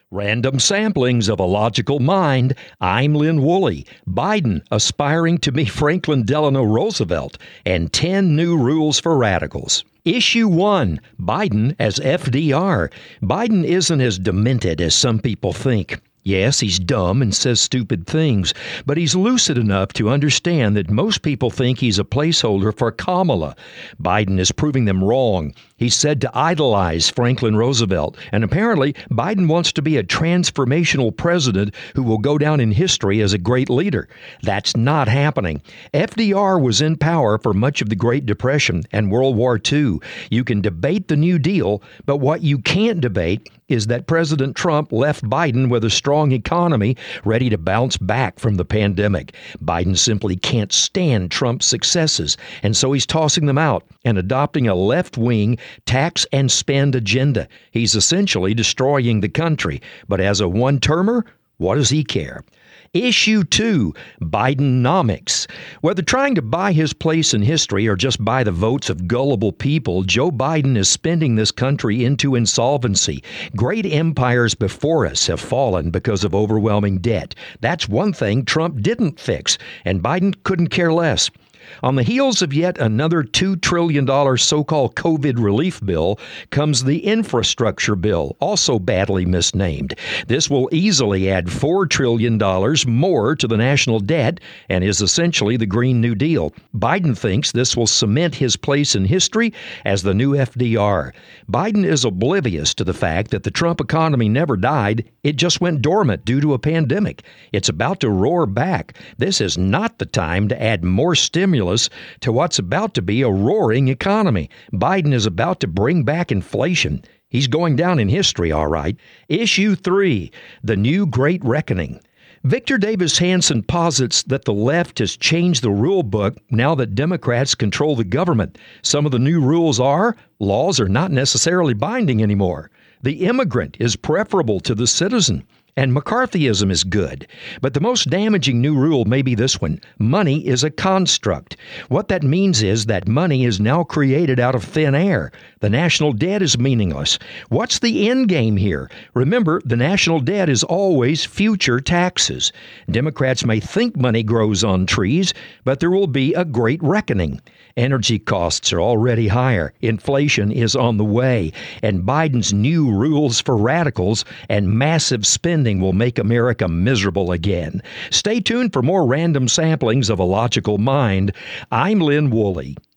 Random samplings of a logical mind. I'm Lynn Woolley. Biden aspiring to be Franklin Delano Roosevelt, and 10 new rules for radicals. Issue 1. Biden as FDR. Biden isn't as demented as some people think. Yes, he's dumb and says stupid things, but he's lucid enough to understand that most people think he's a placeholder for Kamala. Biden is proving them wrong. He's said to idolize Franklin Roosevelt, and apparently Biden wants to be a transformational president who will go down in history as a great leader. That's not happening. FDR was in power for much of the Great Depression and World War II. You can debate the New Deal, but what you can't debate is that President Trump left Biden with a strong economy ready to bounce back from the pandemic. Biden simply can't stand Trump's successes, and so he's tossing them out and adopting a left-wing tax and spend agenda. He's essentially destroying the country, but as a one-termer, what does he care? Issue 2, Bidenomics. Whether trying to buy his place in history or just buy the votes of gullible people, Joe Biden is spending this country into insolvency. Great empires before us have fallen because of overwhelming debt. That's one thing Trump didn't fix, and Biden couldn't care less. On the heels of yet another $2 trillion so-called COVID relief bill comes the infrastructure bill, also badly misnamed. This will easily add $4 trillion more to the national debt and is essentially the Green New Deal. Biden thinks this will cement his place in history as the new FDR. Biden is oblivious to the fact that the Trump economy never died. It just went dormant due to a pandemic. It's about to roar back. This is not the time to add more stimulus to what's about to be a roaring economy. Biden is about to bring back inflation. He's going down in history, all right. Issue 3, the new Great Reckoning. Victor Davis Hanson posits that the left has changed the rule book now that Democrats control the government. Some of the new rules are laws are not necessarily binding anymore. The immigrant is preferable to the citizen. And McCarthyism is good. But the most damaging new rule may be this one. Money is a construct. What that means is that money is now created out of thin air. The national debt is meaningless. What's the end game here? Remember, the national debt is always future taxes. Democrats may think money grows on trees, but there will be a great reckoning. Energy costs are already higher. Inflation is on the way. And Biden's new rules for radicals and massive spending will make America miserable again. Stay tuned for more random samplings of a logical mind. I'm Lynn Woolley.